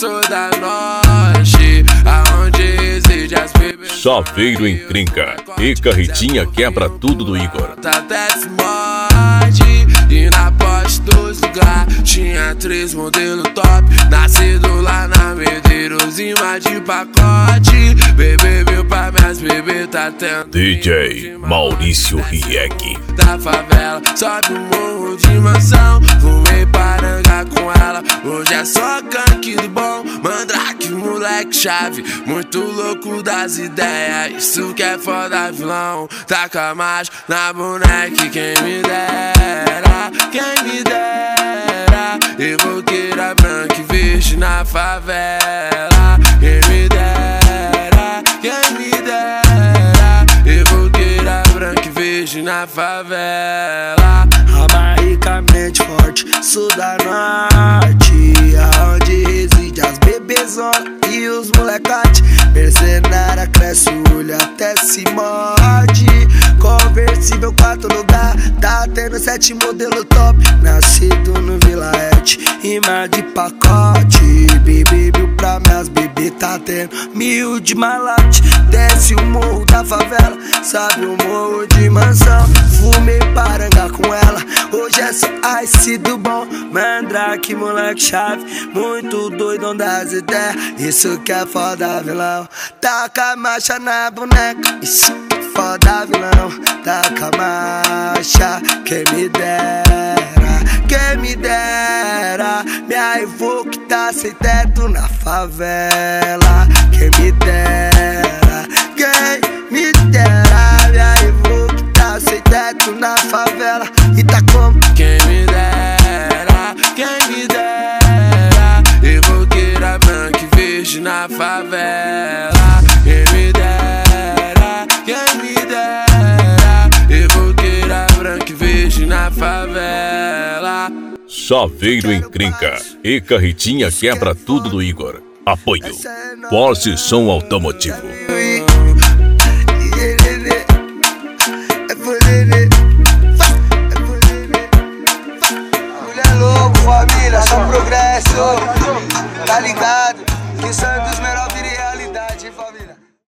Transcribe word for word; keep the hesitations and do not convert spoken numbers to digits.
sou da norte, aonde reside as bebês. Chaveiro encrenca e carretinha quebra tudo do Igor. Até se morde e na poste dos lugares tinha três modelo top, nascido lá na Medeiros, cima de pacote. Bebê veio pra minhas bebê, tá tendo D J Maurício Riek da favela, sobe o morro de mansão, fumei paranga com ela. Hoje é só gank do bom, mandrake, moleque chave, muito louco das ideias. Isso que é foda, vilão. Taca mais na boneca, quem me dera, quem me dera. Evoqueira branca e verde na favela, quem me dera, quem me dera. Evoqueira branca e verde na favela. Amaricamente forte, sou da norte, aonde reside as bebezonas e os molecote. Mercenária cresce o olho até se morde. Conversível quatro lugar, tá tendo sete modelo top, nascido no Vilaete, rima de pacote. Bebê viu pra minhas bebê, tá tendo mil de malote. Desce o morro da favela, sabe o morro de mansão, fumei paranga com ela. Hoje é só ice do bom, mandrake, moleque chave, muito doidão das ideias. Isso que é foda, vilão. Taca a marcha na boneca, isso que é foda, vilão. Taca a marcha, quem me dera, quem me dera. Minha Evoque tá sem teto na favela, quem me dera, quem me dera. Minha Evoque tá sem teto na favela e tá como? Quem me dera, quem me dera. Evoqueira branca e verde na favela, quem me dera, quem me dera. Evoqueira branca e verde na favela. Chaveiro encrenca e carretinha quebra tudo do Igor. Apoio Porsche Som Automotivo.